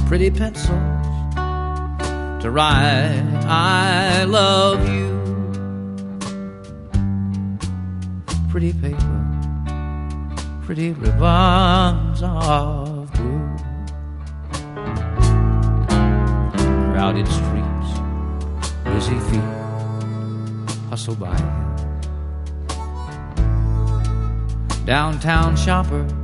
pretty pencils to write I love you. Pretty paper, pretty ribbons of blue. Crowded streets, busy feet hustle by. Downtown shoppers